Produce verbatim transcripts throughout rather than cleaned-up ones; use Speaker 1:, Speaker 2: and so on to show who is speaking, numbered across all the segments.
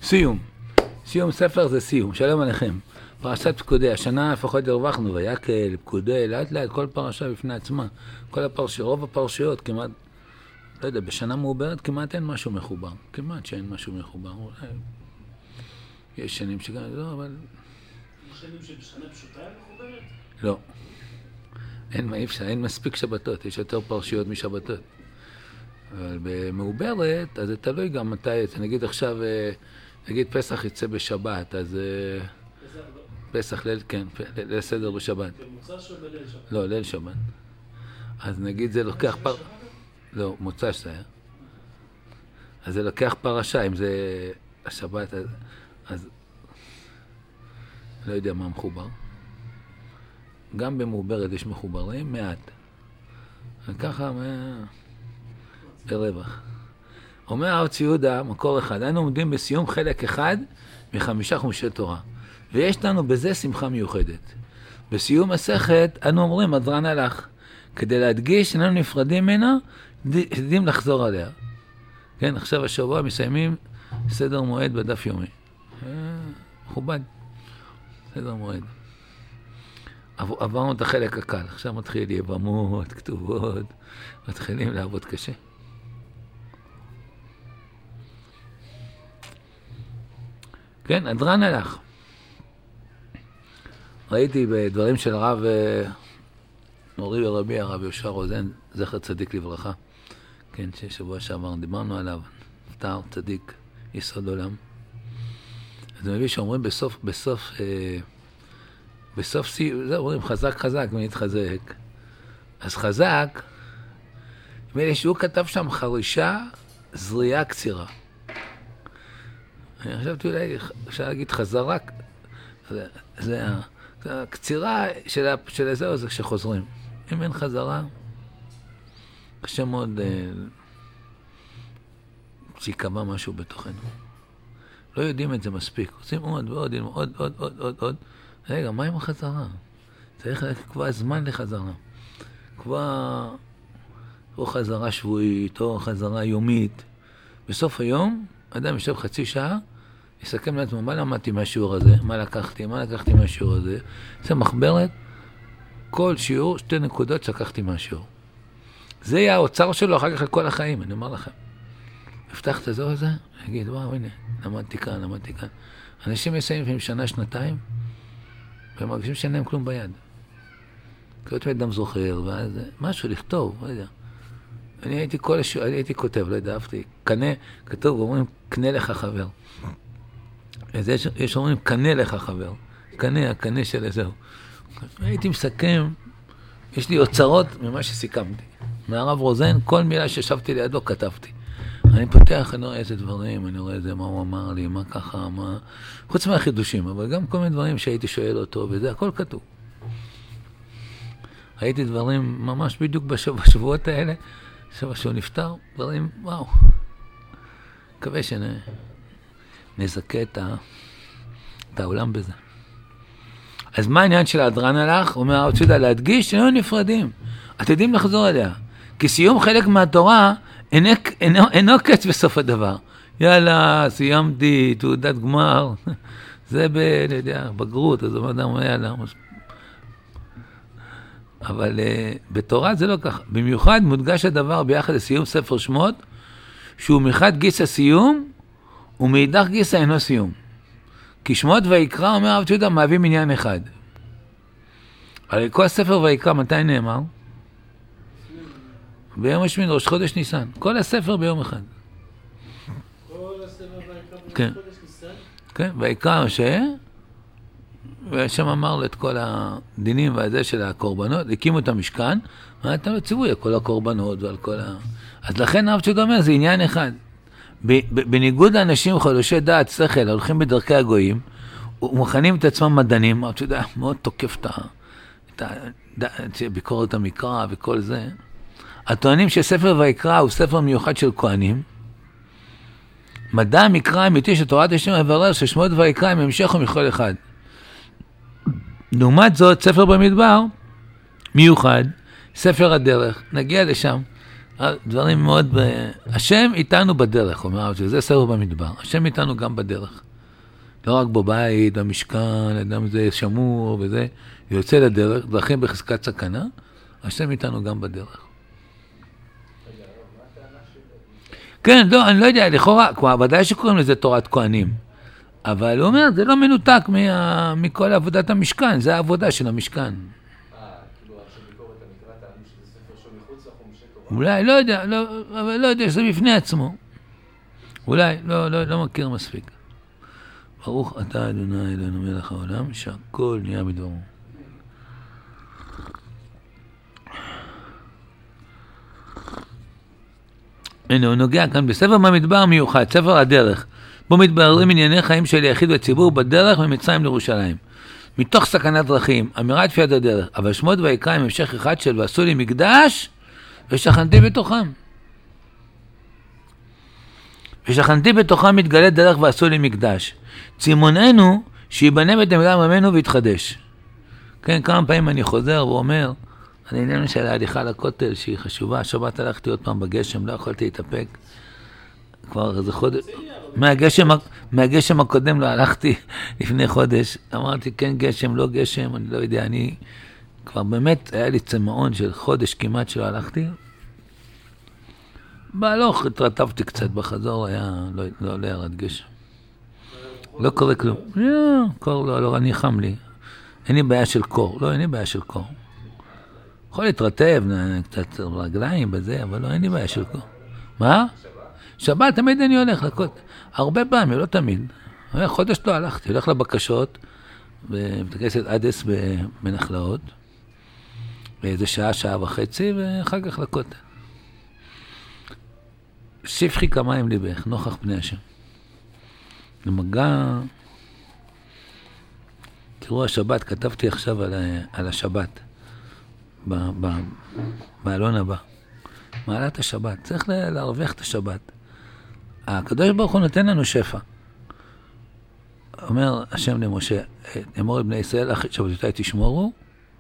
Speaker 1: סיום. סיום ספר זה סיום. שלום עליכם. פרשת פקודי, השנה לפחות הרווחנו, ויקל, פקודי, לאט לאט, כל פרשה בפני עצמה. כל הפרשיות, רוב הפרשיות כמעט, לא יודע, בשנה מעוברת כמעט אין משהו מחובר. כמעט שאין משהו מחובר. אולי יש שנים שגם, לא, אבל...
Speaker 2: יש שנים שבשנה פשוטה היא מחוברת?
Speaker 1: לא. אין, אי אפשר, אין מספיק שבתות, יש יותר פרשיות משבתות. אבל במעוברת, אז זה תלוי גם מתי, נגיד עכשיו, נגיד פסח יצא בשבת, אז... פסח, ליל, כן, ליל סדר בשבת.
Speaker 2: במוצא של בליל שבת?
Speaker 1: לא, ליל שבת. אז נגיד זה לוקח פר... לא, מוצא שזה היה. אז זה לוקח פרשה, אם זה השבת, אז... אז... לא יודע מה מחובר. גם במעוברת יש מחוברים, מעט. וככה, מה... ברווח. אומר ארץ יהודה, מקור אחד, אנו עומדים בסיום חלק אחד מחמישה חומשי תורה. ויש לנו בזה שמחה מיוחדת. בסיום מסכת, אנו אומרים, הדרן הלך. כדי להדגיש, איננו נפרדים ממנה, יודעים לחזור עליה. כן, עכשיו השבוע מסיימים סדר מועד בדף יומי. מכובד. סדר מועד. עברנו את החלק הקל, עכשיו מתחיל יבמות, כתובות, מתחילים לעבוד קשה. כן, הדרן הלך. ראיתי בדברים של הרב מורי ורבי, הרב יהושע רוזן, זכר צדיק לברכה, כן, ששבוע שעבר דיברנו עליו, נפטר צדיק, יסוד עולם. אז אני מביא שאומרים בסוף, בסוף, אה, בסוף סיום, זה אומרים חזק חזק ונתחזק. אז חזק, נדמה לי שהוא כתב שם חרישה, זריעה קצירה. אני חשבתי אולי, אפשר להגיד חזרה, זה, זה הקצירה של, של זהו זה כשחוזרים. אם אין חזרה, קשה מאוד אה, שיקבע משהו בתוכנו. לא יודעים את זה מספיק. עושים עוד ועוד, עוד, עוד, עוד, עוד, עוד. רגע, מה עם החזרה? צריך לקבוע זמן לחזרה. קבוע או חזרה שבועית, או חזרה יומית. בסוף היום, אדם יושב חצי שעה, יסכם לעצמו, מה למדתי מהשיעור הזה? מה לקחתי? מה לקחתי מהשיעור הזה? זה מחברת, כל שיעור, שתי נקודות שלקחתי מהשיעור. זה יהיה האוצר שלו אחר כך לכל החיים, אני אומר לכם. הפתח את הזו הזה, נגיד, וואו, הנה, למדתי כאן, למדתי כאן. אנשים מסיימים עם שנה, שנתיים, והם מרגישים שאין להם כלום ביד. כי עוד אדם זוכר, ואז משהו לכתוב, לא יודע. אני הייתי כל השיעור, אני הייתי כותב, לא יודע, אהבתי, קנה, כתוב, אומרים, קנה לך חבר. אז יש, יש אומרים, קנה לך חבר. קנה, הקנה של איזהו. הייתי מסכם, יש לי אוצרות ממה שסיכמתי. מהרב רוזן, כל מילה ששבתי לידו כתבתי. אני פותח, אני רואה איזה דברים, אני רואה איזה מה הוא אמר לי, מה ככה, מה... חוץ מהחידושים, אבל גם כל מיני דברים שהייתי שואל אותו, וזה הכל כתוב. הייתי דברים ממש בדיוק בשבוע, בשבועות האלה, שבוע שהוא נפטר, דברים, וואו. מקווה שנזכה את, ה... את העולם בזה. אז מה העניין של הדרן הלך? הוא אומר, רוצה להדגיש שלא נפרדים. אתם יודעים לחזור עליה. כי סיום חלק מהתורה אינו, אינו, אינו קץ בסוף הדבר. יאללה, סיימתי, תעודת גמר. זה ב... אני יודע, בגרות, אז הוא אדם, יאללה. אבל uh, בתורה זה לא ככה. במיוחד מודגש הדבר ביחד לסיום ספר שמות, שהוא מחד גיס הסיום, ומאידך גיס אינו סיום. כי שמות ויקרא, אומר הרב יהודה, מהווים עניין אחד. על כל הספר ויקרא, מתי נאמר? ביום השמיני, ראש חודש ניסן. כל הספר ביום אחד.
Speaker 2: כל הספר ויקרא בראש
Speaker 1: כן.
Speaker 2: חודש ניסן?
Speaker 1: כן, ויקרא משה, והשם אמר לו את כל הדינים והזה של הקורבנות, הקימו את המשכן, ואתה מציווי על כל הקורבנות ועל כל ה... אז לכן הרב יהודה אומר, זה עניין אחד. בניגוד לאנשים חדושי דעת שכל, הולכים בדרכי הגויים, ומכנים את עצמם מדענים, אתה יודע, מאוד תוקף את הביקורת המקרא וכל זה. הטוענים שספר ויקרא הוא ספר מיוחד של כהנים. מדע המקרא האמיתי שתורת השם מברר ששמות ויקרא הם המשך ומכל אחד. לעומת זאת, ספר במדבר מיוחד, ספר הדרך, נגיע לשם. דברים מאוד... ב... השם איתנו בדרך, אומר, שזה ספר במדבר. השם איתנו גם בדרך. לא רק בבית, במשכן, אדם זה שמור וזה, יוצא לדרך, דרכים בחזקת סכנה, השם איתנו גם בדרך. כן, לא, אני לא יודע, לכאורה, כבר ודאי שקוראים לזה תורת כהנים, אבל הוא אומר, זה לא מנותק מה, מכל עבודת המשכן, זה העבודה של המשכן.
Speaker 3: אה, כאילו, שביקורת המקרא טענו שזה ספר שהוא מחוץ לחומשי תורה?
Speaker 1: אולי, לא יודע, לא, אבל לא יודע, זה בפני עצמו. אולי, לא, לא, לא מכיר מספיק. ברוך אתה אדוני אלוהינו מלך העולם, שהכל נהיה בדברו. הנה, הוא נוגע כאן בספר במדבר מיוחד, ספר הדרך, בו מתבררים ענייני חיים של יחיד וציבור בדרך ממצרים לירושלים. מתוך סכנת דרכים, אמירת תפילת הדרך, אבל שמות ויקרא עם המשך אחד של ועשו לי מקדש ושכנתי בתוכם. ושכנתי בתוכם מתגלה דרך ועשו לי מקדש. צימוננו שיבנה בית המקדש ממנו ויתחדש. כן, כמה פעמים אני חוזר ואומר, על העניין של ההליכה לכותל שהיא חשובה, שבת הלכתי עוד פעם בגשם, לא יכולתי להתאפק. כבר איזה חודש, מהגשם, מהגשם הקודם לא הלכתי לפני חודש, אמרתי כן גשם, לא גשם, אני לא יודע, אני כבר באמת היה לי צמאון של חודש כמעט שלא הלכתי. בהלוך התרטבתי קצת בחזור, היה, לא, לא, לא ירד גשם. לא קורה כלום. לא, קור לא, לא, אני חם לי. אין לי בעיה של קור, לא, אין לי בעיה של קור. יכול להתרטב, קצת רגליים בזה, אבל לא, אין לי בעיה של קור. מה? שבת, תמיד אני הולך לכות. הרבה פעמים, לא תמיד. חודש לא הלכתי, הולך לבקשות, בבית אדס בנחלאות, באיזה שעה, שעה וחצי, ואחר כך לכותל. שפחי כמיים ליבך, נוכח פני השם. למגע... תראו, השבת, כתבתי עכשיו על, על השבת, ב, ב, בעלון הבא. מעלת השבת, צריך להרוויח את השבת. הקדוש ברוך הוא נותן לנו שפע. אומר השם למשה, אמור לבני ישראל, אחרי שבתותיי תשמורו,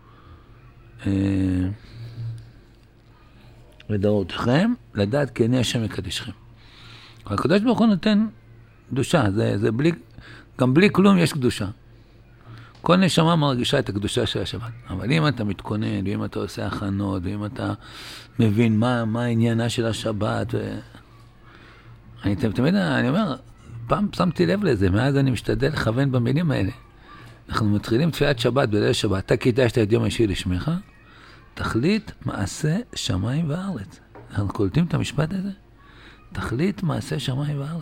Speaker 1: ודורותיכם, לדעת כי אני השם מקדישכם. הקדוש ברוך הוא נותן קדושה, זה, זה בלי, גם בלי כלום יש קדושה. כל נשמה מרגישה את הקדושה של השבת. אבל אם אתה מתכונן, ואם אתה עושה הכנות, ואם אתה מבין מה, מה העניינה של השבת, ו... אני תמיד, אני אומר, פעם שמתי לב לזה, מאז אני משתדל לכוון במילים האלה. אנחנו מתחילים תפילת שבת בליל שבת, אתה קידשת את יום האישי לשמך, תכלית מעשה שמיים וארץ. אנחנו קולטים את המשפט הזה? תכלית מעשה שמיים וארץ.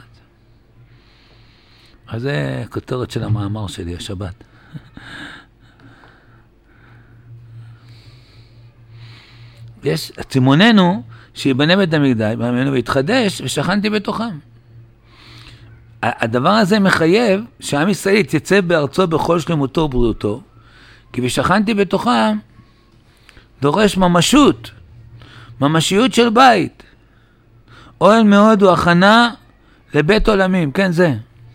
Speaker 1: אז זה כותרת של המאמר שלי, השבת. יש, צימוננו שיבנה בית המקדש, ממנו ויתחדש, ושכנתי בתוכם. הדבר הזה מחייב שעם ישראל יתייצב בארצו בכל שלמותו ובריאותו, כי ושכנתי בתוכם דורש ממשות, ממשיות של בית. אוהל מאוד הוא הכנה לבית עולמים, כן זה.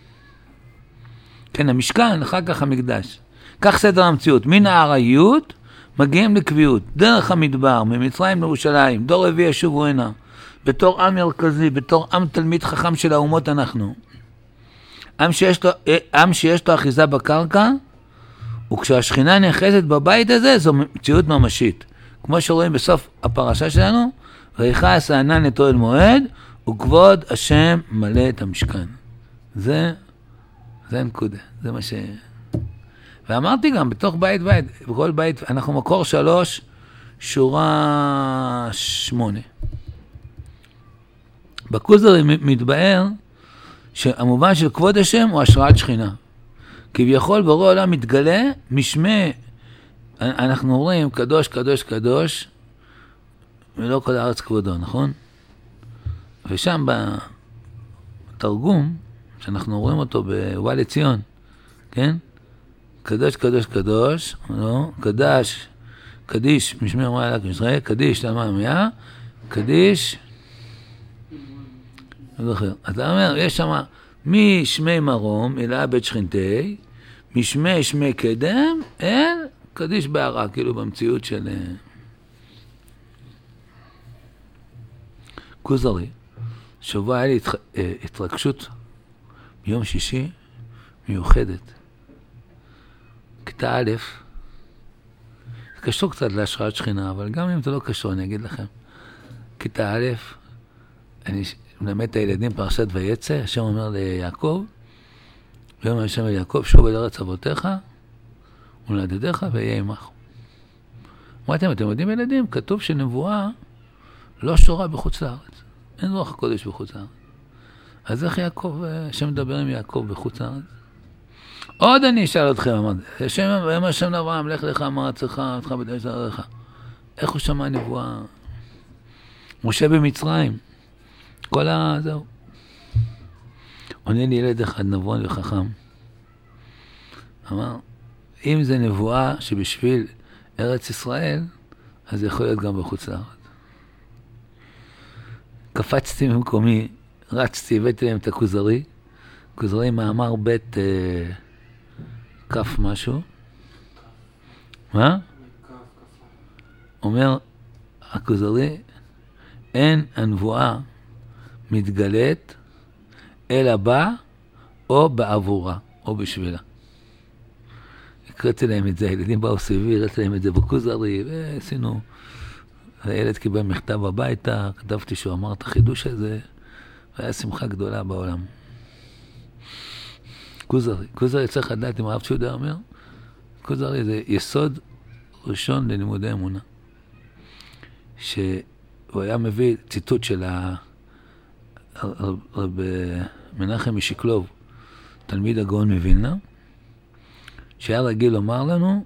Speaker 1: כן, המשכן, אחר כך המקדש. כך סדר המציאות, מן הארעיות מגיעים לקביעות, דרך המדבר, ממצרים לירושלים, דור רביעי ישובו הנה, בתור עם מרכזי, בתור עם תלמיד חכם של האומות אנחנו. עם שיש לו, עם שיש לו אחיזה בקרקע, וכשהשכינה נאחזת בבית הזה, זו מציאות ממשית. כמו שרואים בסוף הפרשה שלנו, ויכעס הענן את אוהל מועד, וכבוד השם מלא את המשכן. זה, זה נקודה, זה מה ש... ואמרתי גם, בתוך בית בית, בכל בית, אנחנו מקור שלוש, שורה שמונה. בכוזר מתבאר שהמובן של כבוד השם הוא השראת שכינה. כביכול ברור העולם מתגלה משמי, אנחנו אומרים קדוש, קדוש, קדוש, ולא כל הארץ כבודו, נכון? ושם בתרגום, שאנחנו רואים אותו בוואי לציון, כן? קדוש, קדוש, קדוש, לא? קדש, קדיש, משמי אמרה אלק ישראל, קדיש, למה המאה, קדיש, לא זוכר. אתה אומר, יש שם משמי מרום, אלא בית שכנתי, משמי שמי קדם, אל קדיש בערה, כאילו במציאות של... כוזרי, שבוע היה לי התח... התרגשות ביום שישי מיוחדת. כיתה א', זה קשור קצת להשראת שכינה, אבל גם אם זה לא קשור, אני אגיד לכם. כיתה א', אני מלמד את הילדים פרשת ויצא, השם אומר ליעקב, ויום השם אל יעקב, שוב אל ארץ אבותיך, ולדדיך ויהיה עמך. אמרתם, אתם יודעים ילדים, כתוב שנבואה לא שורה בחוץ לארץ. אין רוח הקודש בחוץ לארץ. אז איך יעקב, השם מדבר עם יעקב בחוץ לארץ? עוד אני אשאל אתכם, אמרתי, השם, ויאמר השם לאברהם, לך לך מארצך, אותך בית ארצך. איך הוא שמע נבואה? משה במצרים. כל ה... זהו. עונה לי ילד אחד נבון וחכם. אמר, אם זה נבואה שבשביל ארץ ישראל, אז זה יכול להיות גם בחוץ לארץ. קפצתי ממקומי, רצתי, הבאתי להם את הכוזרי. כוזרי מאמר בית אה, כף משהו. מה? אומר הכוזרי, אין הנבואה מתגלית אלא בה או בעבורה או בשבילה. הקראתי להם את זה, הילדים באו סביבי, הראיתי להם את זה בכוזרי, ועשינו, הילד קיבל מכתב הביתה, כתבתי שהוא אמר את החידוש הזה, והיה שמחה גדולה בעולם. כוזרי, כוזרי צריך לדעת אם הרב צ'ודה אומר, כוזרי זה יסוד ראשון ללימודי אמונה. שהוא היה מביא ציטוט של הרב מנחם משיקלוב, תלמיד הגאון מווילנה, שהיה רגיל לומר לנו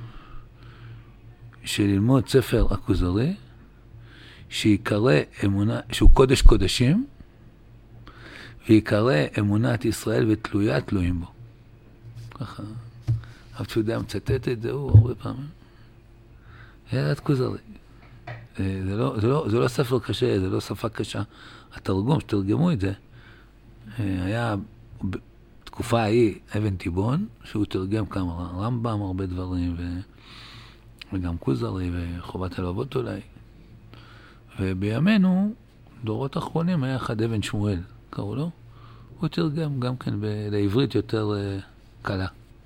Speaker 1: שללמוד ספר הכוזרי, שיקרא אמונה, שהוא קודש קודשים, ויקרא אמונת ישראל ותלויה תלויים בו. ככה, אף שיודע מצטט את זה, הוא הרבה פעמים. היה כוזרי. זה לא, זה לא, זה לא ספר קשה, זה לא שפה קשה. התרגום, שתרגמו את זה, היה בתקופה ההיא אבן תיבון, שהוא תרגם כמה רמב"ם, הרבה דברים, ו... וגם כוזרי וחובת הלוות אולי. ובימינו, דורות אחרונים, היה אחד אבן שמואל, קראו לו? הוא תרגם גם כן ב... לעברית יותר uh, קלה.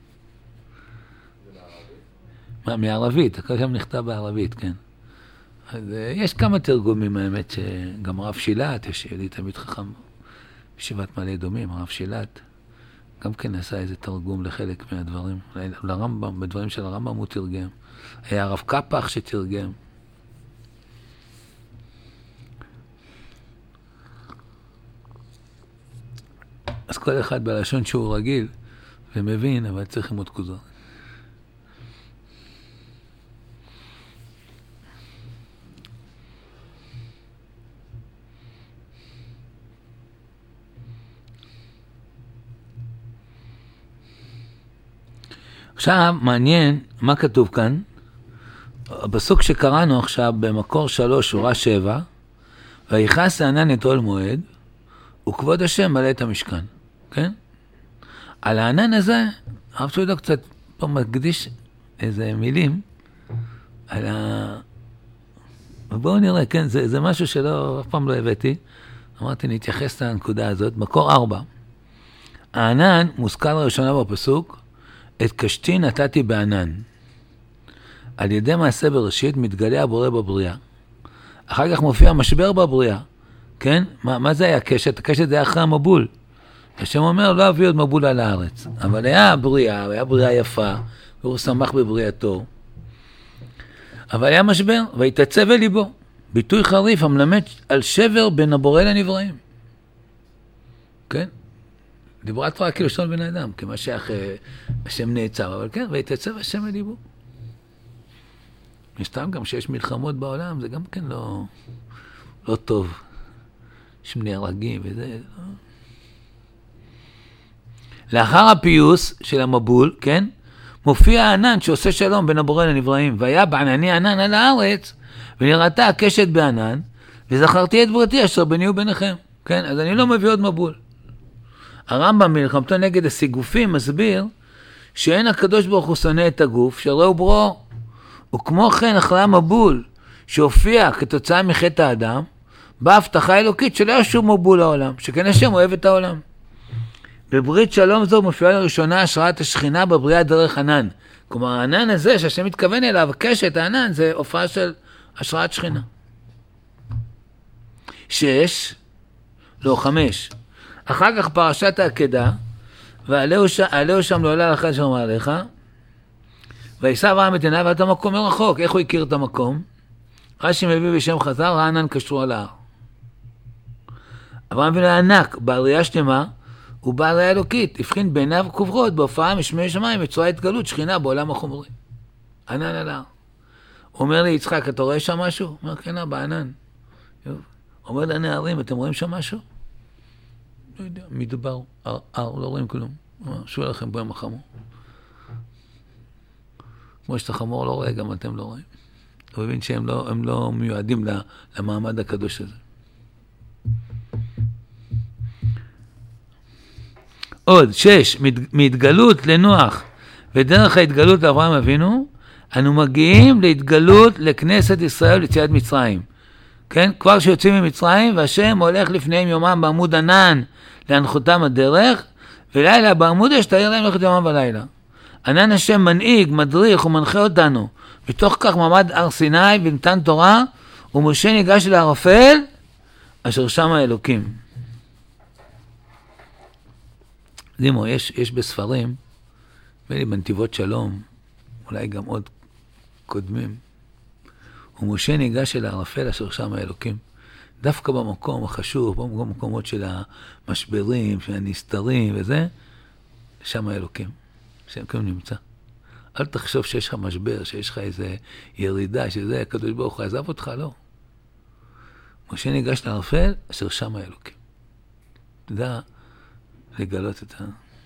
Speaker 1: זה מערבית? מה, מערבית, הכל גם נכתב בערבית, כן. אז uh, יש כמה תרגומים, האמת, שגם הרב שילת, יש לי תמיד חכם בישיבת מעלה אדומים, הרב שילת, גם כן עשה איזה תרגום לחלק מהדברים, לרמב"ם, בדברים של הרמב"ם הוא תרגם. היה הרב קפח שתרגם. אז כל אחד בלשון שהוא רגיל ומבין, אבל צריך ללמוד כוזרי. עכשיו, מעניין מה כתוב כאן. הפסוק שקראנו עכשיו במקור שלוש, שורה שבע, ויכנס הענן את אוהל מועד, וכבוד השם מלא את המשכן. כן? על הענן הזה, הרב צ'ודה קצת פה מקדיש איזה מילים, על ה... בואו נראה, כן, זה, זה משהו שלא, אף פעם לא הבאתי. אמרתי, נתייחס לנקודה הזאת. מקור ארבע. הענן מוזכר לראשונה בפסוק, את קשתי נתתי בענן. על ידי מעשה בראשית מתגלה הבורא בבריאה. אחר כך מופיע משבר בבריאה. כן? מה, מה זה היה קשת? הקשת זה היה אחרי המבול. השם אומר, לא אביא עוד מבול על הארץ. אבל היה בריאה, היה בריאה יפה, והוא שמח בבריאתו. אבל היה משבר, והתעצב אל ליבו. ביטוי חריף המלמד על שבר בין הבורא לנבראים. כן? דיברה תורה כאילו שון בן אדם, כמה שייך השם נעצר, אבל כן, והתעצב השם אל ליבו. מסתם גם שיש מלחמות בעולם, זה גם כן לא, לא טוב. יש נהרגים וזה. לאחר הפיוס של המבול, כן, מופיע הענן שעושה שלום בין הבורא לנבראים, והיה בענני ענן על הארץ, ונראתה הקשת בענן, וזכרתי את ברתי אשר ביני וביניכם. כן, אז אני לא מביא עוד מבול. הרמב"ם מלחמתו נגד הסיגופים מסביר שאין הקדוש ברוך הוא שונא את הגוף, שהרי הוא ברו. וכמו כן אחרי המבול שהופיע כתוצאה מחטא האדם, בהבטחה האלוקית שלא ישום מבול לעולם, שכן השם אוהב את העולם. בברית שלום זו מופיעה לראשונה השראת השכינה בבריאה דרך ענן. כלומר, הענן הזה שהשם מתכוון אליו, קשת הענן, זה הופעה של השראת שכינה. שש, לא, חמש. אחר כך פרשת העקדה, ועלהו ש... שם לא עלה לך שאומר עליך, ויסע אברהם את עיניו ואת המקום מרחוק. איך הוא הכיר את המקום? רש"י מביא בשם חז"ל, רענן קשרו על ההר. אברהם אבינו היה ענק, בעל ראייה שלמה, הוא בעל ראייה אלוקית, הבחין בעיניו קוברות בהופעה משמי שמיים, בצורה התגלות שכינה בעולם החומרי. ענן על ההר. הוא אומר לי, יצחק, אתה רואה שם משהו? הוא אומר, כן, אבא, ענן. אומר לנערים, אתם רואים שם משהו? לא יודע, מדבר, הר, לא רואים כלום. שו לכם בו עם החמור. כמו שאתה חמור לא רואה, גם אתם לא רואים. הוא מבין שהם לא, הם לא מיועדים למעמד הקדוש הזה. עוד, שש, מהתגלות לנוח ודרך ההתגלות לאברהם אבינו, אנו מגיעים להתגלות לכנסת ישראל ליציאת מצרים. כן? כבר שיוצאים ממצרים, והשם הולך לפניהם יומם בעמוד ענן להנחותם הדרך, ולילה בעמוד אשתאר להם ללכת יומם ולילה. ענן השם מנהיג, מדריך ומנחה אותנו. מתוך כך מעמד הר סיני ונתן תורה, ומשה ניגש לערפל, אשר שם האלוקים. זימו, יש, יש בספרים, ואלי בנתיבות שלום, אולי גם עוד קודמים, ומשה ניגש אל הערפל אשר שם האלוקים. דווקא במקום החשוב, במקומות של המשברים, של הנסתרים וזה, שם האלוקים. שם כאן נמצא. אל תחשוב שיש לך משבר, שיש לך איזה ירידה, שזה הקדוש ברוך הוא עזב אותך, לא. משה ניגש לערפל אשר שם האלוקים. תדע לגלות את ה...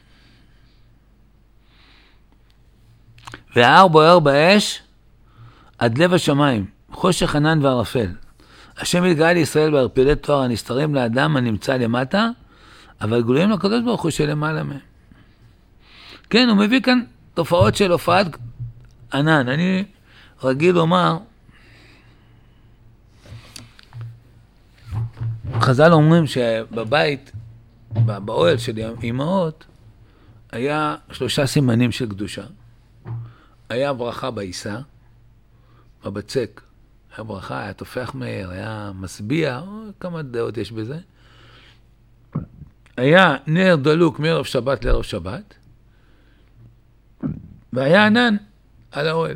Speaker 1: וההר בוער באש עד לב השמיים, חושך ענן וערפל. השם התגלה לישראל בערפלי תואר הנסתרים לאדם הנמצא למטה, אבל גלויים לקדוש ברוך הוא שלמעלה מהם. כן, הוא מביא כאן תופעות של הופעת ענן. אני רגיל לומר, חז"ל אומרים שבבית, באוהל של אמהות, היה שלושה סימנים של קדושה. היה ברכה בעיסה, בבצק, היה ברכה, היה תופח מהר, היה מסביע, כמה דעות יש בזה. היה נר דלוק מערב שבת לערב שבת, והיה ענן על האוהל.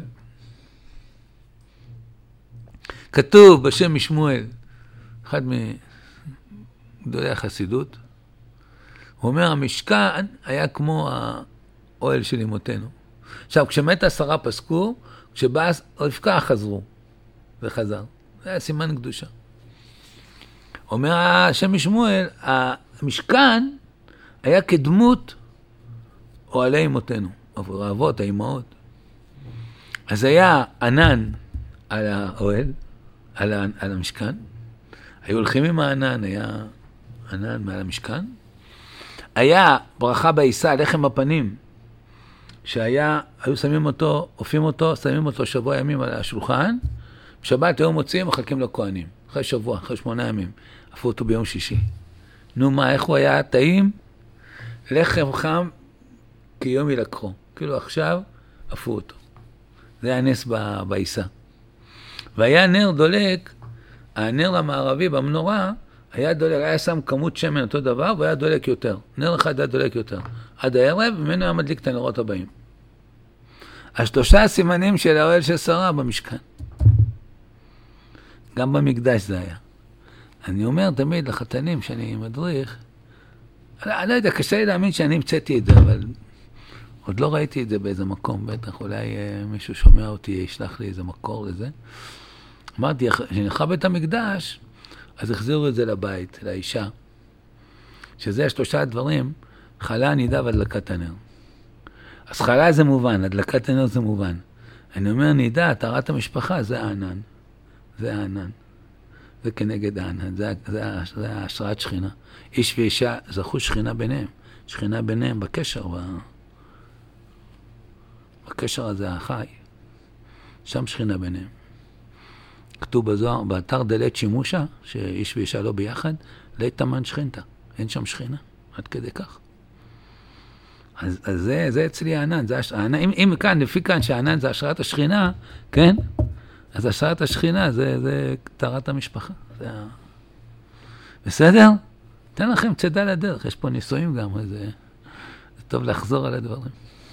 Speaker 1: כתוב בשם משמואל, אחד מגדולי החסידות, הוא אומר, המשכן היה כמו האוהל של אמותינו. עכשיו, כשמת עשרה פסקו, כשבאה רבקה חזרו, וחזר. זה היה סימן קדושה. אומר השם משמואל, המשכן היה כדמות אוהלי אמותינו, עבור האבות, האמהות. אז היה ענן על האוהל, על, על המשכן, היו הולכים עם הענן, היה ענן מעל המשכן, היה ברכה בעיסה, לחם בפנים, שהיה, היו שמים אותו, אופים אותו, שמים אותו שבוע ימים על השולחן, בשבת היו מוציאים, מחלקים לכהנים, אחרי שבוע, אחרי שמונה ימים, עפו אותו ביום שישי. נו מה, איך הוא היה טעים? לחם חם, כי יום ילקחו. כאילו עכשיו, עפו אותו. זה היה נס בעיסה. והיה נר דולק, הנר המערבי במנורה, היה דולק, היה שם כמות שמן אותו דבר, והיה דולק יותר. נר אחד היה דולק יותר. עד הערב, ממנו היה מדליק את הנרות הבאים. השלושה הסימנים של האוהל של שרה במשכן. גם במקדש זה היה. אני אומר תמיד לחתנים שאני מדריך, אני לא יודע, קשה לי להאמין שאני המצאתי את זה, אבל עוד לא ראיתי את זה באיזה מקום, בטח אולי אה, מישהו שומע אותי, ישלח לי איזה מקור לזה. אמרתי, כשנחרב בית המקדש, אז החזירו את זה לבית, לאישה, שזה השלושה הדברים, חלה, נידה והדלקת הנר. אז חלה זה מובן, הדלקת הנר זה מובן. אני אומר, נידה, טהרת המשפחה, זה הענן. זה הענן. זה כנגד הענן, זה, זה, זה השראת שכינה. איש ואישה זכו שכינה ביניהם. שכינה ביניהם בקשר, ב... בקשר הזה החי. שם שכינה ביניהם. כתוב בזוהר, באתר דלת שימושה, שאיש ואישה לא ביחד, לית תמן שכינתה. אין שם שכינה, עד כדי כך. אז, אז זה, זה אצלי הענן, זה הש... הענן, אם, אם כאן, לפי כאן שהענן זה השראת השכינה, כן? אז השראת השכינה זה, זה תרת המשפחה. זה ה... בסדר? תן לכם צדה לדרך, יש פה ניסויים גם, זה, זה טוב לחזור על הדברים.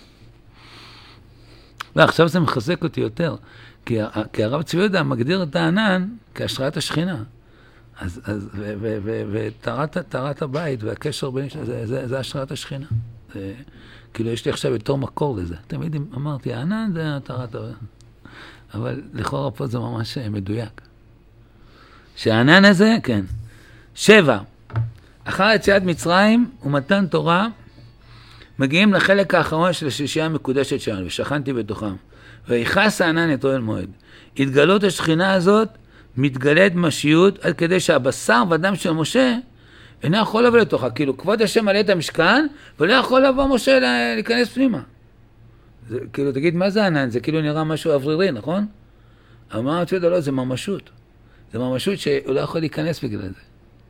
Speaker 1: ועכשיו זה מחזק אותי יותר, כי, כי הרב צבי יהודה מגדיר את הענן כהשראת השכינה. אז, אז, ותרת הבית והקשר בין, זה, זה, זה השראת השכינה. זה, כאילו יש לי עכשיו יותר מקור לזה. תמיד אמרתי, הענן זה תרת הבית. אבל לכאורה פה זה ממש מדויק. שהענן הזה, כן. שבע, אחר יציאת מצרים ומתן תורה, מגיעים לחלק האחרון של השישייה המקודשת שלנו, ושכנתי בתוכם. ויחס הענן את אוהל מועד. התגלות השכינה הזאת מתגלית משיות עד כדי שהבשר והדם של משה אינו יכול לבוא לתוכה. כאילו כבוד השם מלא את המשכן ולא יכול לבוא משה להיכנס פנימה. זה, כאילו תגיד מה זה ענן? זה כאילו נראה משהו אוורירי, נכון? אמר את זה לא, זה ממשות. זה ממשות שהוא לא יכול להיכנס בגלל זה.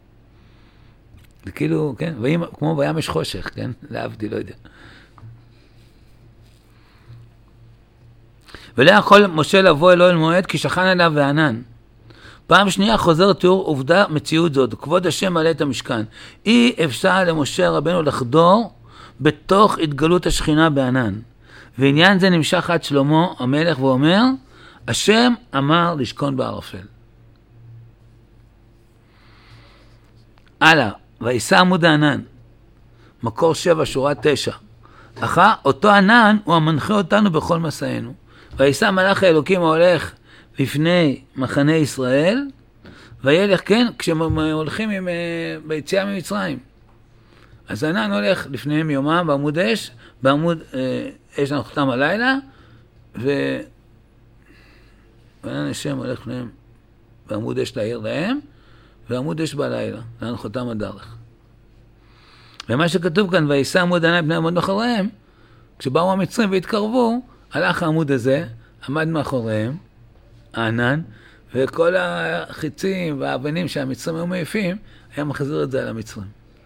Speaker 1: זה כאילו, כן, ואים, כמו בים יש חושך, כן? להבדיל, לא יודע. ולא יכול משה לבוא אל אוהל מועד כי שכן עליו וענן. פעם שנייה חוזר תיאור עובדה מציאות זאת, כבוד השם מלא את המשכן. אי אפשר למשה רבנו לחדור בתוך התגלות השכינה בענן. ועניין זה נמשך עד שלמה המלך ואומר, השם אמר לשכון בערפל. הלאה, וישא עמוד הענן, מקור שבע, שורה תשע. אחר אותו ענן הוא המנחה אותנו בכל מסענו. וישא מלאך האלוקים ההולך לפני מחנה ישראל, וילך, כן, כשהולכים עם, ביציאה ממצרים. אז הענן הולך לפניהם יומם בעמוד אש, בעמוד אה, אש נחתם הלילה, וענן השם הולך לפניהם בעמוד אש להעיר להם, ועמוד אש בלילה, לענן חותם הדרך. ומה שכתוב כאן, וישא עמוד הענן בני עמוד מאחוריהם, כשבאו המצרים והתקרבו, הלך העמוד הזה, עמד מאחוריהם, הענן, וכל החיצים והאבנים שהמצרים היו מעיפים, היה מחזיר את זה על המצרים.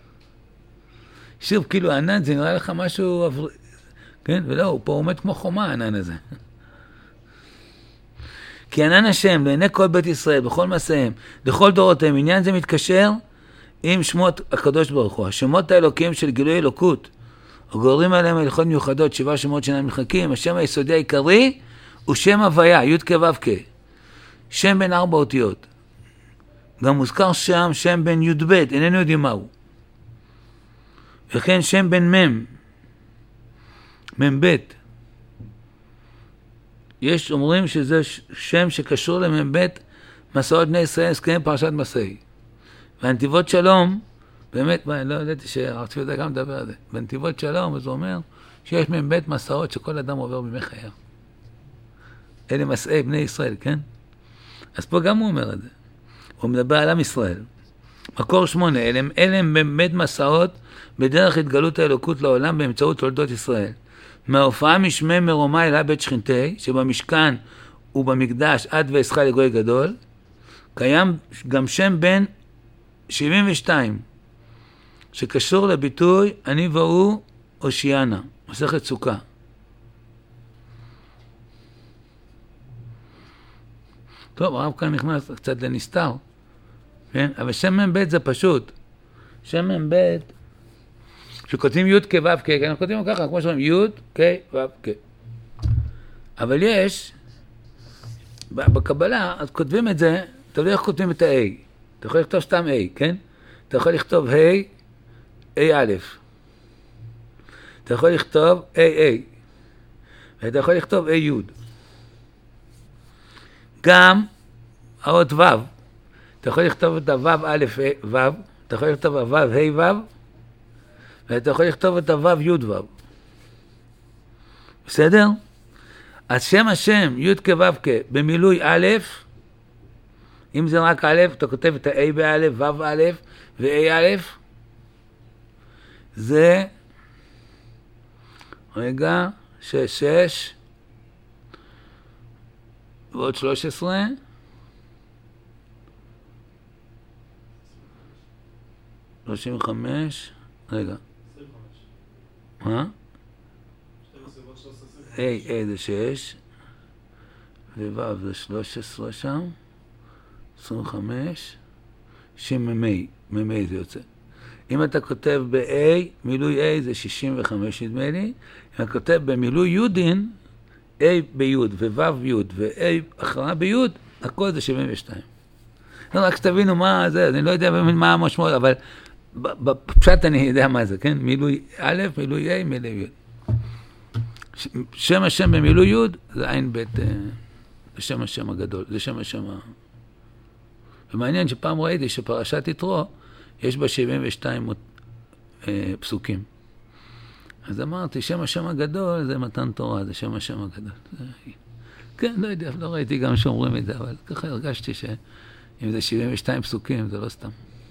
Speaker 1: שוב, כאילו הענן זה נראה לך משהו, כן? ולא, הוא פה עומד כמו חומה הענן הזה. כי ענן השם, לעיני כל בית ישראל, בכל מסעיהם, לכל דורותיהם, עניין זה מתקשר עם שמות הקדוש ברוך הוא. השמות האלוקים של גילוי אלוקות, הגוררים עליהם הלכות מיוחדות, שבעה שמות שאינם מחכים, השם היסודי העיקרי הוא שם הוויה, י' כ' ו' כ'. שם בין ארבע אותיות. גם מוזכר שם שם בין י' ב', איננו יודעים מהו. וכן שם בין מ', מ' ב'. יש אומרים שזה שם שקשור למ' ב', מסעות בני ישראל, הסכם פרשת מסעי. והנתיבות שלום, באמת, אני לא ידעתי שהרב צבי יהודה גם מדבר על זה. בנתיבות שלום, אז הוא אומר שיש מ' ב' מסעות שכל אדם עובר בימי חייו. אלה מסעי בני ישראל, כן? אז פה גם הוא אומר את זה. הוא מדבר על עם ישראל. מקור שמונה, אלה הם באמת מסעות בדרך התגלות האלוקות לעולם באמצעות תולדות ישראל. מההופעה משמי מרומי אלה בית שכינתי, שבמשכן ובמקדש עד ואסחה לגוי גדול, קיים גם שם בן שבעים ושתיים, שקשור לביטוי אני והוא הושיענה, מסכת סוכה. טוב, הרב כאן נכנס קצת לנסתר, כן? אבל שם מ' ב' זה פשוט. שם מ' ב' שכותבים י' כ' ו' כ', אנחנו כותבים ככה, כמו שאומרים, י' כ' ו' כ'. אבל יש, בקבלה, אז כותבים את זה, אתה לא איך כותבים את ה-A. אתה יכול לכתוב סתם A, כן? אתה יכול לכתוב ה', A א'. אתה יכול לכתוב A A. ואתה יכול לכתוב A י'. גם האות ו', אתה יכול לכתוב את הו' א' ו', אתה יכול לכתוב הו' ה' ו', ואתה יכול לכתוב את הו' י' ו'. בסדר? אז שם השם י' כ' ו' כ' במילוי א', אם זה רק א', אתה כותב את ה-A בא', ו' א' ו-A א', זה, רגע, שש, שש, ועוד שלוש עשרה, שלושים וחמש, רגע.
Speaker 2: עשרים וחמש.
Speaker 1: מה?
Speaker 2: שתים עשרה ועוד שלוש עשרה, עשרים וחמש.
Speaker 1: A, A זה שש, ו-W זה שלוש עשרה שם, עשרים וחמש, שממי, ממי זה יוצא. אם אתה כותב ב-A, מילוי A זה שישים וחמש נדמה לי, אם אתה כותב במילוי יודין, A ביוד ו-W ביוד ו-A אחרה ביוד, הכל זה שבעים ושתיים. לא, רק שתבינו מה זה, אני לא יודע מה המשמעות, אבל בפשט אני יודע מה זה, כן? מילוי א', מילוי A, מילוי י'. שם השם במילוי י' זה עין ב', זה שם השם הגדול, זה שם השם ה... ומעניין שפעם ראיתי שפרשת יתרו, יש בה שבעים ושתיים אה, פסוקים. אז אמרתי, שם השם הגדול זה מתן תורה, זה שם השם הגדול. זה... כן, לא יודע, לא ראיתי גם שאומרים את זה, אבל ככה הרגשתי שאם זה שבעים ושתיים פסוקים, זה לא סתם.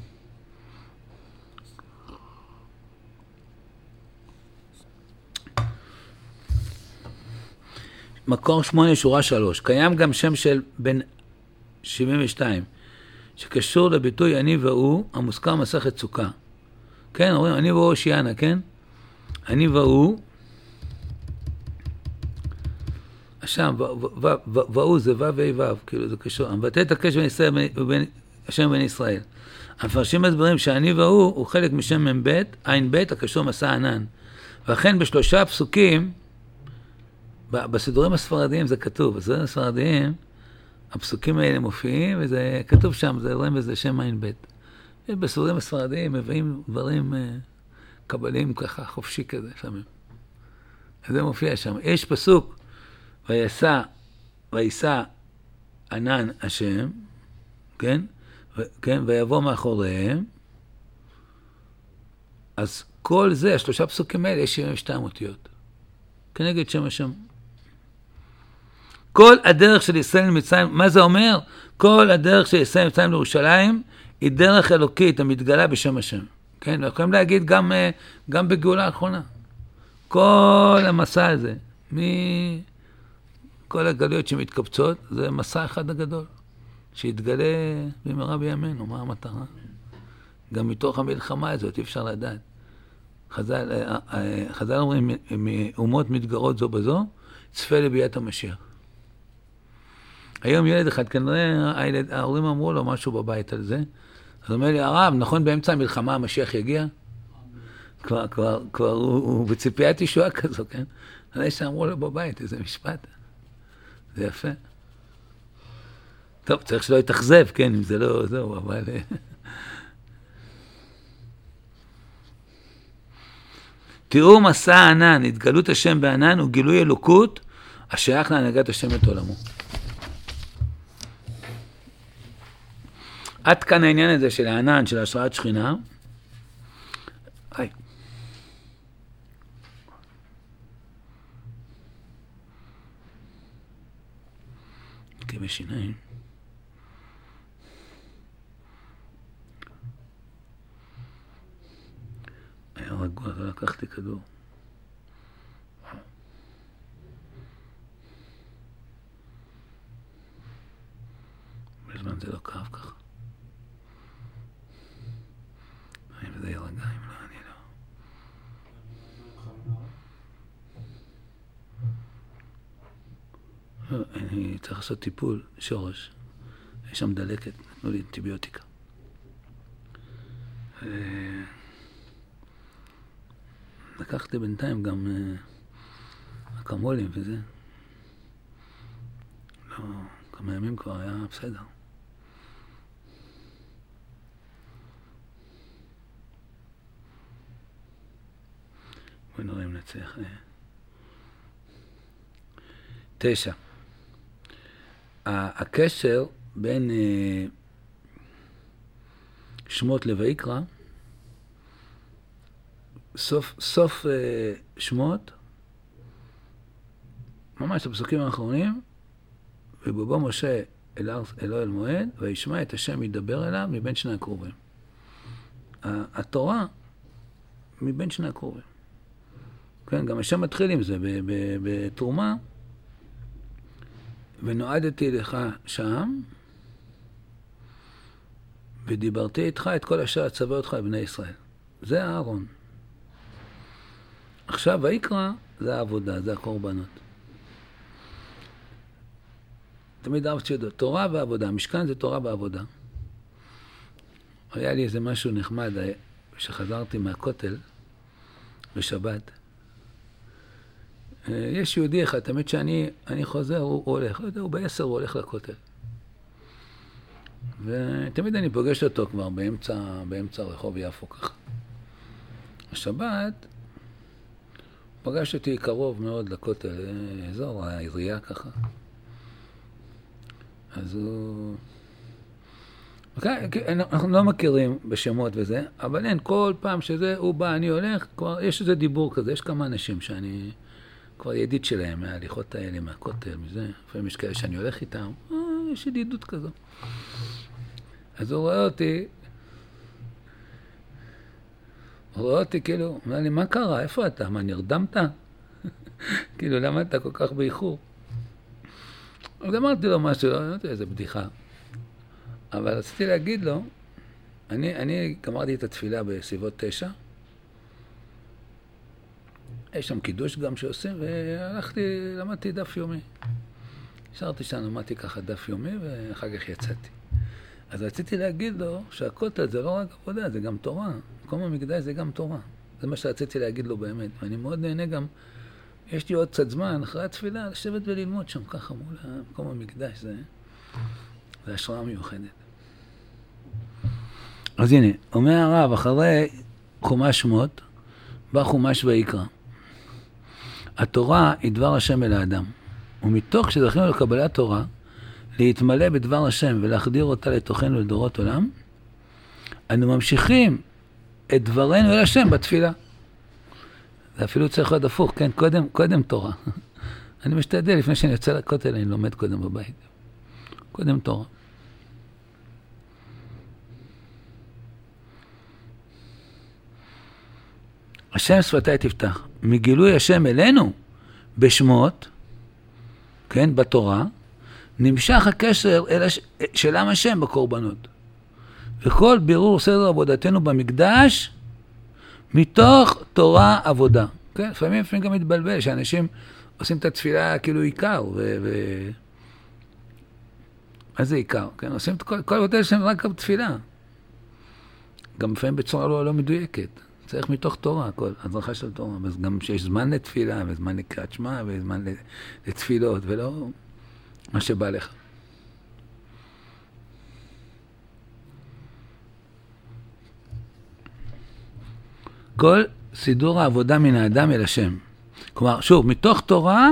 Speaker 1: מקור שמונה, שורה שלוש. קיים גם שם של בן שבעים ושתיים, שקשור לביטוי אני והוא, המוזכר מסכת סוכה. כן, אומרים, אני והוא שיאנה, כן? אני והוא, השם, והוא זה ו' ו', כאילו זה קשור. המבטא את הקשר בין ישראל ובין השם ובין ישראל. המפרשים מסברים שאני והוא הוא חלק משם מ"ב, עין ב', הקשור מסע ענן. ואכן בשלושה פסוקים, בסידורים הספרדיים זה כתוב, בסידורים הספרדיים, הפסוקים האלה מופיעים, וזה כתוב שם, זה רואים בזה שם עין ב'. בסידורים הספרדיים מביאים דברים קבליים ככה, חופשי כזה, שמים. אז זה מופיע שם. יש פסוק, ויסע, ויסע ענן השם, כן? ו, כן? ויבוא מאחוריהם. אז כל זה, השלושה פסוקים האלה, יש שבעים ושתיים אותיות. כנגד שם השם. כל הדרך של ישראל למצרים, מה זה אומר? כל הדרך של ישראל למצרים לירושלים, היא דרך אלוקית המתגלה בשם השם. כן? לא יכולים להגיד גם, גם בגאולה האחרונה. כל המסע הזה, מכל הגלויות שמתקבצות, זה מסע אחד הגדול, שיתגלה במהרה בימינו, מה המטרה? גם מתוך המלחמה הזאת, אי אפשר לדעת. חז"ל, חז"ל אומרים, אומות מתגרות זו בזו, צפה לביאת המשיח. היום ילד אחד, כנראה הילד, ההורים אמרו לו משהו בבית על זה, אז הוא אומר לי, הרב, נכון באמצע המלחמה המשיח יגיע? כבר, כבר, כבר הוא, הוא בציפיית ישועה כזו, כן? אני שאמרו לו בבית, איזה משפט. זה יפה. טוב, צריך שלא יתאכזב, כן, אם זה לא, זהו, אבל... תראו מסע הענן, התגלות השם בענן הוא גילוי אלוקות, השייך להנהגת השם את עולמו. עד כאן העניין הזה של הענן, של השראת שכינה. היי. כאבי שיניים. היה רגוע, לא לקחתי כדור. בזמן זה לא כאב ככה. האם זה ירגע, אם לא, אני לא. לא, אני צריך לעשות טיפול, שורש. יש שם דלקת, נתנו לי אנטיביוטיקה. לקחתי בינתיים גם אקמולים וזה. לא, כמה ימים כבר היה בסדר. בואי נראה אם נצליח. תשע. הקשר בין שמות לויקרא, סוף, סוף שמות, ממש הפסוקים האחרונים, ובבוא משה אל אוהל מועד, וישמע את השם ידבר אליו מבין שני הקרובים. התורה מבין שני הקרובים. כן, גם השם מתחיל עם זה בתרומה, ונועדתי לך שם, ודיברתי איתך את כל אשר אצווה אותך בבני ישראל. זה הארון. עכשיו ויקרא זה העבודה, זה הקורבנות. תמיד אהבתי שידעו, תורה ועבודה. המשכן זה תורה ועבודה. היה לי איזה משהו נחמד, כשחזרתי מהכותל בשבת. יש יהודי אחד, תמיד שאני אני חוזר, הוא, הוא הולך, לא יודע, הוא בעשר, הוא הולך לכותל. ותמיד אני פוגש אותו כבר באמצע, באמצע רחוב יפו ככה. השבת, פגש אותי קרוב מאוד לכותל, אזור העירייה ככה. אז הוא... אנחנו לא מכירים בשמות וזה, אבל אין, כל פעם שזה הוא בא, אני הולך, כבר יש איזה דיבור כזה, יש כמה אנשים שאני כבר ידיד שלהם, מההליכות האלה, מהכותל, מזה, לפעמים יש כאלה שאני הולך איתם, אה, יש ידידות כזו. אז הוא רואה אותי, הוא רואה אותי כאילו, הוא אומר לי, מה קרה? איפה אתה? מה, נרדמת? כאילו, למה אתה כל כך באיחור? אז אמרתי לו משהו, לא יודעת איזה בדיחה. אבל רציתי להגיד לו, אני, אני גמרתי את התפילה בסביבות תשע, יש שם קידוש גם שעושים, והלכתי, למדתי דף יומי. השארתי שם, למדתי ככה דף יומי, ואחר כך יצאתי. אז רציתי להגיד לו שהכותל זה לא רק עבודה, זה גם תורה. מקום המקדש זה גם תורה. זה מה שרציתי להגיד לו באמת. ואני מאוד נהנה גם, יש לי עוד קצת זמן, אחרי התפילה, לשבת וללמוד שם ככה מול מקום המקדש. זה, זה השראה מיוחדת. אז הנה, אומר הרב, אחרי חומש שמות, בא חומש ויקרא. התורה היא דבר השם אל האדם. ומתוך שזכינו לקבלת תורה, להתמלא בדבר השם ולהחדיר אותה לתוכנו לדורות עולם, אנו ממשיכים את דברנו אל השם בתפילה. זה אפילו צריך להיות הפוך, כן? קודם, קודם תורה. אני משתדל, לפני שאני יוצא לכותל, אני לומד קודם בבית. קודם תורה. השם שפתי תפתח. מגילוי השם אלינו בשמות, כן, בתורה, נמשך הקשר אל הש... של עם השם בקורבנות. וכל בירור סדר עבודתנו במקדש, מתוך תורה עבודה. כן, לפעמים לפעמים גם מתבלבל, שאנשים עושים את התפילה כאילו עיקר, ו... ו... מה זה עיקר? כן, עושים את כל, כל עבודה שלהם רק בתפילה. גם לפעמים בצורה לא, לא מדויקת. צריך מתוך תורה, הכל, הדרכה של תורה. אז גם שיש זמן לתפילה, וזמן לקראת שמע, וזמן לתפילות, ולא מה שבא לך. כל סידור העבודה מן האדם אל השם. כלומר, שוב, מתוך תורה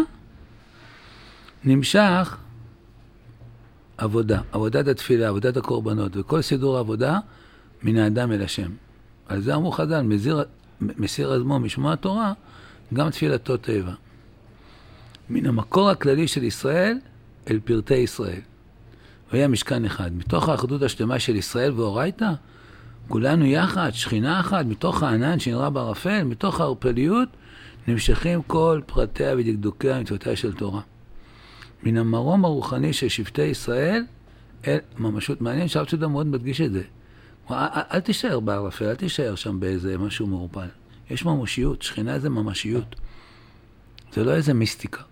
Speaker 1: נמשך עבודה, עבודת התפילה, עבודת הקורבנות, וכל סידור העבודה מן האדם אל השם. על זה אמרו חז"ל, מסיר, מסיר עצמו משמוע התורה, גם תפילתו תאבה. מן המקור הכללי של ישראל אל פרטי ישראל. והיה משכן אחד. מתוך האחדות השלמה של ישראל ואורייתא, כולנו יחד, שכינה אחת, מתוך הענן שנראה בערפל, מתוך הערפליות, נמשכים כל פרטיה ודקדוקיה ומצוותיה של תורה. מן המרום הרוחני של שבטי ישראל, אל ממשות, מעניין שהרב מאוד מדגיש את זה. אל, אל תישאר בערפל, אל תישאר שם באיזה משהו מעורפל. יש ממשיות, שכינה זה ממשיות. זה לא איזה מיסטיקה.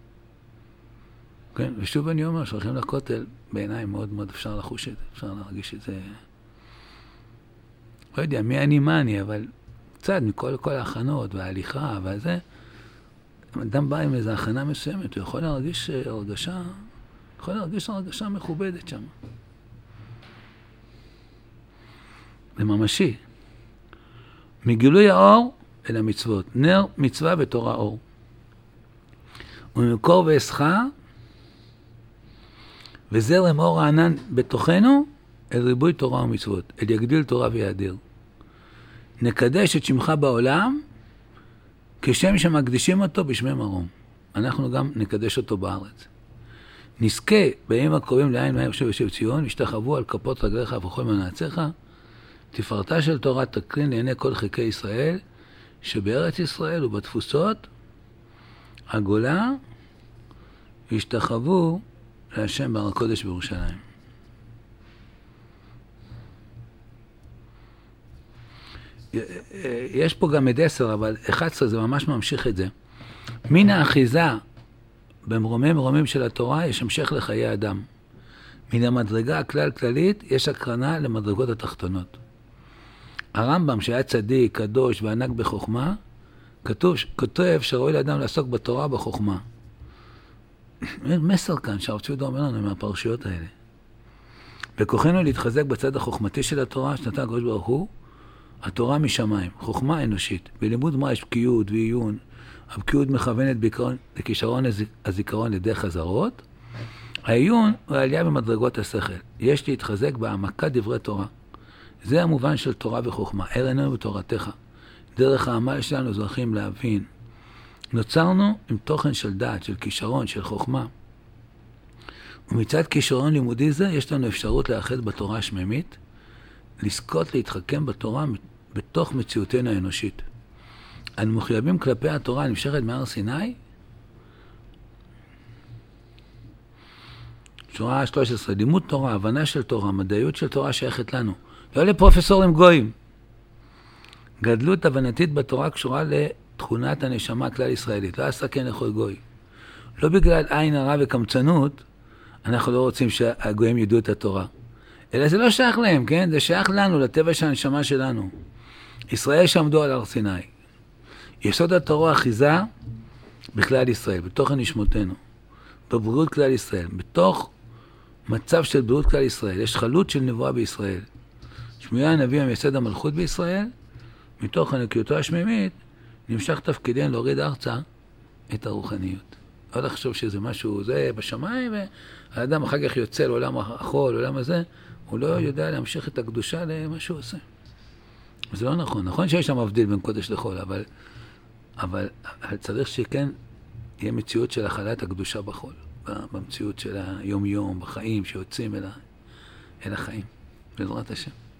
Speaker 1: כן? ושוב אני אומר, שהולכים לכותל, בעיניי מאוד מאוד אפשר לחוש את זה, אפשר להרגיש את זה. לא יודע, מי אני מה אני, אבל קצת מכל כל ההכנות וההליכה והזה, אדם בא עם איזו הכנה מסוימת, הוא יכול להרגיש הרגשה, יכול להרגיש הרגשה מכובדת שם. זה ממשי. מגילוי האור אל המצוות. נר מצווה בתורה אור. וממקור ואסחה, וזרם אור הענן בתוכנו, אל ריבוי תורה ומצוות. אל יגדיל תורה ויאדיר. נקדש את שמך בעולם, כשם שמקדישים אותו בשמי מרום. אנחנו גם נקדש אותו בארץ. נזכה בימים הקרובים לעין מהם יושב יושב ציון, השתחוו על כפות רגליך וכל מנעציך, תפארתה של תורה תקרין לעיני כל חלקי ישראל, שבארץ ישראל ובתפוצות, הגולה, השתחוו להשם בהר הקודש בירושלים. יש פה גם את עשר, אבל אחת עשרה זה ממש ממשיך את זה. מן האחיזה במרומים מרומים של התורה יש המשך לחיי אדם. מן המדרגה הכלל כללית יש הקרנה למדרגות התחתונות. הרמב"ם שהיה צדיק, קדוש וענק בחוכמה, כתוב, כותב שראוי לאדם לעסוק בתורה בחוכמה. מסר כאן שהרב צבי אומר לנו מהפרשיות האלה. בכוחנו להתחזק בצד החוכמתי של התורה, שנתן הקדוש ברוך הוא, התורה משמיים, חוכמה אנושית. בלימוד מה יש בקיאות ועיון, הבקיאות מכוונת בעיקרון לכישרון הזיכרון לידי חזרות, העיון הוא העלייה במדרגות השכל. יש להתחזק בהעמקת דברי תורה. זה המובן של תורה וחוכמה. ער עינינו בתורתך. דרך העמל שלנו זוכים להבין. נוצרנו עם תוכן של דעת, של כישרון, של חוכמה. ומצד כישרון לימודי זה יש לנו אפשרות לאחד בתורה השמימית, לזכות להתחכם בתורה בתוך מציאותנו האנושית. אנו מחויבים כלפי התורה הנמשכת מהר סיני. שורה שלוש עשרה, לימוד תורה, הבנה של תורה, מדעיות של תורה שייכת לנו. לא לפרופסורים גויים. גדלות הבנתית בתורה קשורה לתכונת הנשמה הכלל ישראלית. לא עסקן לכל גוי. לא בגלל עין הרע וקמצנות, אנחנו לא רוצים שהגויים ידעו את התורה. אלא זה לא שייך להם, כן? זה שייך לנו, לטבע של הנשמה שלנו. ישראל שעמדו על הר סיני. יסוד התורה אחיזה בכלל ישראל, בתוך הנשמותינו. בבריאות כלל ישראל. בתוך מצב של בריאות כלל ישראל. יש חלות של נבואה בישראל. שמואל הנביא המייסד המלכות בישראל, מתוך הנקיותו השמימית, נמשך תפקידן להוריד ארצה את הרוחניות. לא לחשוב שזה משהו, זה בשמיים, והאדם אחר כך יוצא לעולם החול, לעולם הזה, הוא לא יודע להמשיך את הקדושה למה שהוא עושה. זה לא נכון. נכון שיש שם מבדיל בין קודש לחול, אבל, אבל צריך שכן יהיה מציאות של החלת הקדושה בחול, במציאות של היום-יום, בחיים שיוצאים אל, אל החיים. בעזרת השם.